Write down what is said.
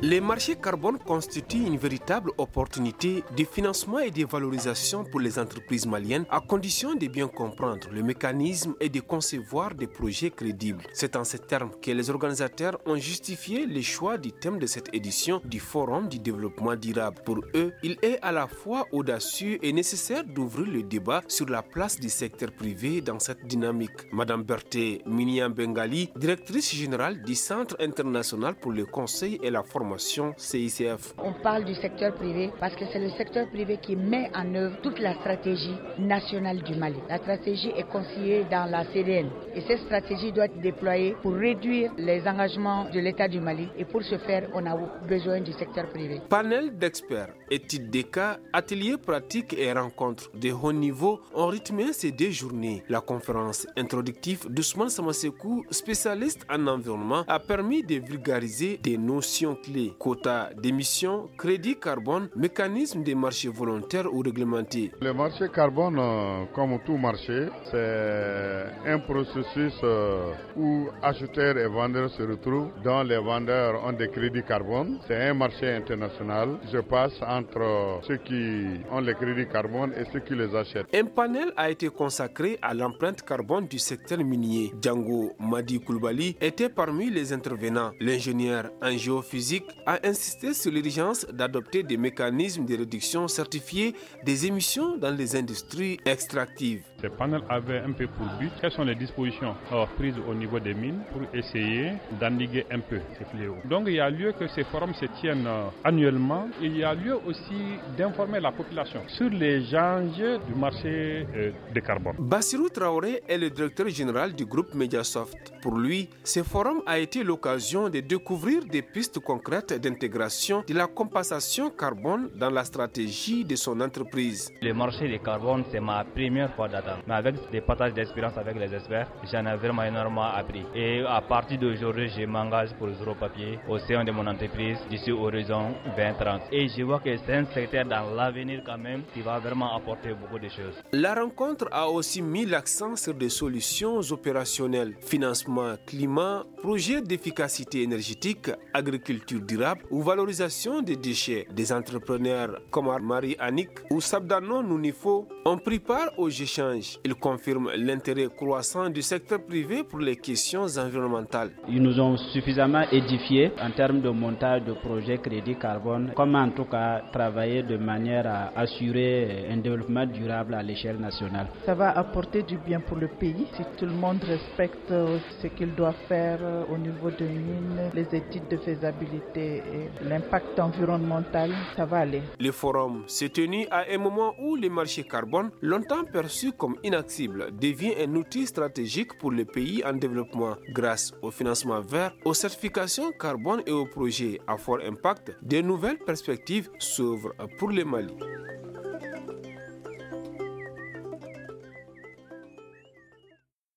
Les marchés carbone constituent une véritable opportunité de financement et de valorisation pour les entreprises maliennes à condition de bien comprendre le mécanisme et de concevoir des projets crédibles. C'est en ces termes que les organisateurs ont justifié le choix du thème de cette édition du Forum du développement durable. Pour eux, il est à la fois audacieux et nécessaire d'ouvrir le débat sur la place du secteur privé dans cette dynamique. Madame Berthe Minian-Bengali, directrice générale du Centre international pour le conseil et la formation CICF. On parle du secteur privé parce que c'est le secteur privé qui met en œuvre toute la stratégie nationale du Mali. La stratégie est consignée dans la CDN et cette stratégie doit être déployée pour réduire les engagements de l'État du Mali et pour ce faire, on a besoin du secteur privé. Panel d'experts, études des cas, ateliers pratiques et rencontres de haut niveau ont rythmé ces 2 journées. La conférence introductive d'Ousmane Samasekou, spécialiste en environnement, a permis de vulgariser des notions clés. Quota d'émissions, crédit carbone, mécanisme des marchés volontaires ou réglementés. Le marché carbone, comme tout marché, c'est un processus où acheteurs et vendeurs se retrouvent, dont les vendeurs ont des crédits carbone. C'est un marché international. Je passe entre ceux qui ont les crédits carbone et ceux qui les achètent. Un panel a été consacré à l'empreinte carbone du secteur minier. Django Madi Koulibaly était parmi les intervenants. L'ingénieur en géophysique a insisté sur l'urgence d'adopter des mécanismes de réduction certifiés des émissions dans les industries extractives. Ce panel avait un peu pour but quelles sont les dispositions prises au niveau des mines pour essayer d'endiguer un peu ces fléaux. Donc il y a lieu que ces forums se tiennent annuellement. Il y a lieu aussi d'informer la population sur les enjeux du marché de carbone. Bassirou Traoré est le directeur général du groupe Mediasoft. Pour lui, ce forum a été l'occasion de découvrir des pistes concrètes d'intégration de la compensation carbone dans la stratégie de son entreprise. Le marché du carbone, c'est ma première fois d'attendre. Mais avec des partages d'expérience avec les experts, j'en ai vraiment énormément appris. Et à partir d'aujourd'hui, je m'engage pour le zéro papier au sein de mon entreprise d'ici horizon 2030. Et je vois que c'est un secteur dans l'avenir quand même qui va vraiment apporter beaucoup de choses. La rencontre a aussi mis l'accent sur des solutions opérationnelles, financement climat, projets d'efficacité énergétique, agriculture durable ou valorisation des déchets. Des entrepreneurs comme Marie-Annick ou Sabdano Nounifo ont pris part aux échanges. Ils confirment l'intérêt croissant du secteur privé pour les questions environnementales. Ils nous ont suffisamment édifiés en termes de montage de projets crédit carbone, comment en tout cas travailler de manière à assurer un développement durable à l'échelle nationale. Ça va apporter du bien pour le pays si tout le monde respecte ce qu'il doit faire au niveau de mines, les études de faisabilité et l'impact environnemental, ça va aller. Le forum s'est tenu à un moment où le marché carbone, longtemps perçu comme inaccessible, devient un outil stratégique pour les pays en développement. Grâce au financement vert, aux certifications carbone et aux projets à fort impact, de nouvelles perspectives s'ouvrent pour le Mali.